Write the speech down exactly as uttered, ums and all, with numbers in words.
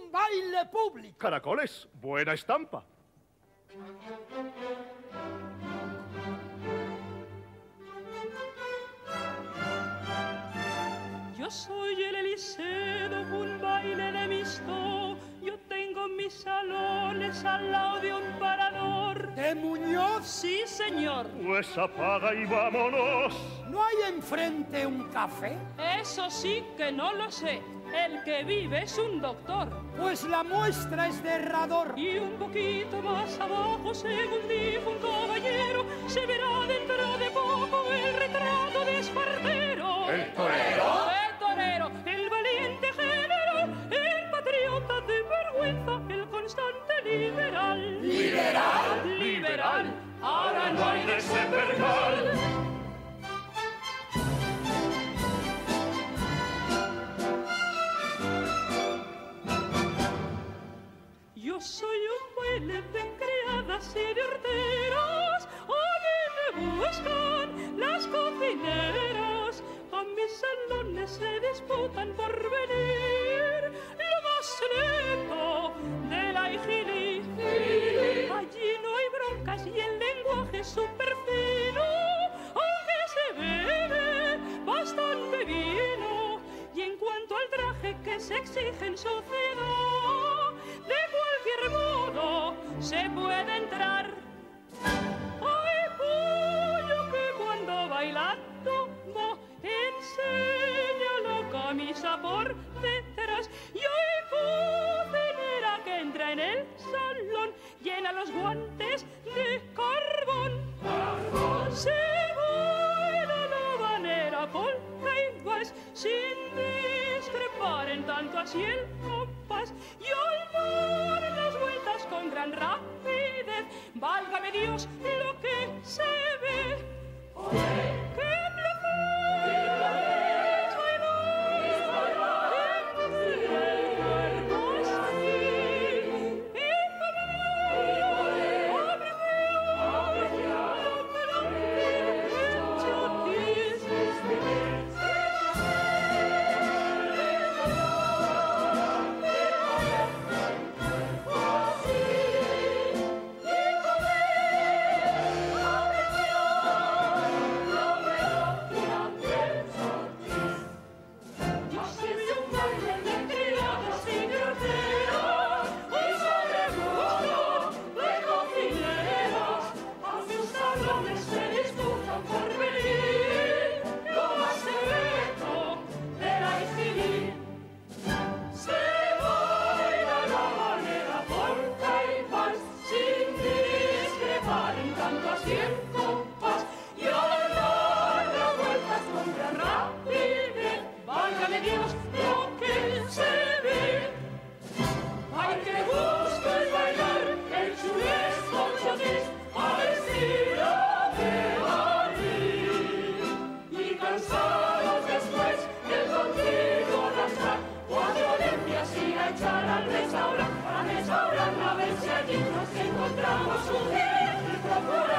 un baile público. Caracoles, buena estampa. Yo soy el Eliseo, un baile de misto. Yo tengo mis salones al lado de un parador. ¿De Muñoz? Sí, señor. Pues apaga y vámonos. ¿No hay enfrente un café? Eso sí que no lo sé. El que vive es un doctor. Pues la muestra es de Herrador. Y un poquito más abajo, según dijo un caballero, se verá dentro de poco el retrato de Espartero. ¿El torero? El torero, el valiente general, el patriota de vergüenza, el constante liberal. ¿Liberal? Liberal, ahora no hay de ese percal. Yo soy un baile de criadas y de horteras, a mí me buscan las cocineras, a mis salones se disputan por venir, lo más selecto de la higili. Allí no hay broncas y el lenguaje es súper fino, aunque se bebe bastante vino, y en cuanto al traje que se exige en sociedad, de cualquier modo se puede entrar. Hay pollo que cuando bailando va, enseña la camisa por detrás. Y hay cocinera que entra en el salón, llena los guantes de carbón. ¡Carbón! Se baila la habanera, polka y vals, sin discrepar en tanto así el compás. Y al dar las vueltas con gran rapidez, válgame Dios lo que se ve. ¡Qué placer! Encontramos un día y procuramos